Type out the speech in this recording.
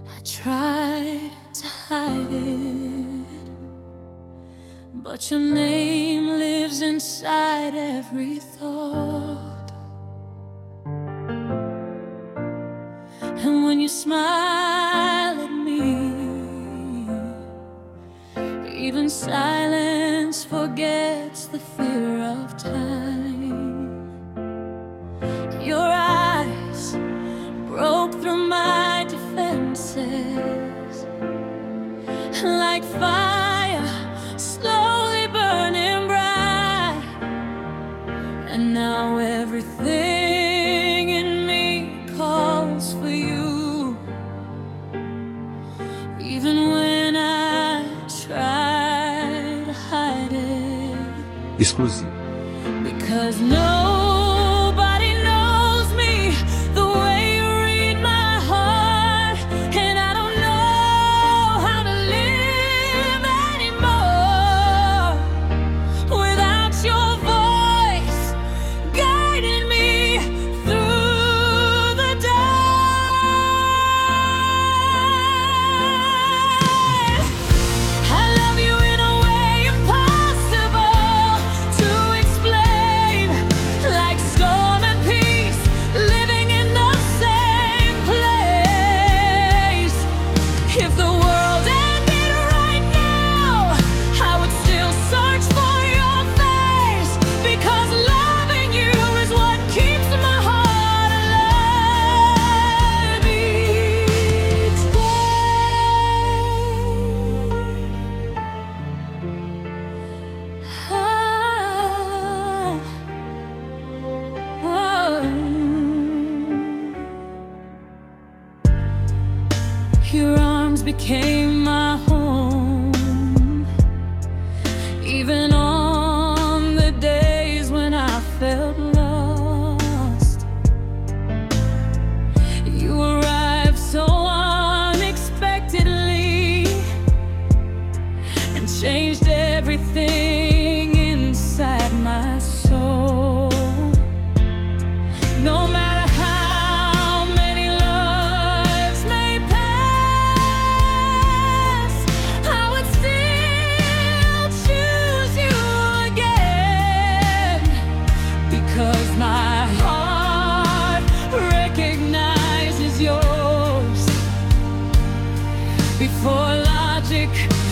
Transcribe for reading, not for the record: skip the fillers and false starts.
I tried to hide it, but your name lives inside every thought. And when you smile at me, even silence forgets the fear of time. Your eyes broke through my defenses like fire slowly burning bright. And now everything in me calls for you, even when I try to hide it. Exclusivo. Because nobody knows me the way you read my heart, and I don't know how to live anymore without your voice guiding me through the dark. I love you in a way impossible to explain, like storm and peace living in the same place. If the world ended right now, I would still search for your face, because loving you is what keeps my heart alive each day. Your arms became my home, even on the days when I felt lost. You arrived so unexpectedly and changed everything inside my soul. No matter how many lives may pass, I would still choose you again, because my heart recognizes yours before logic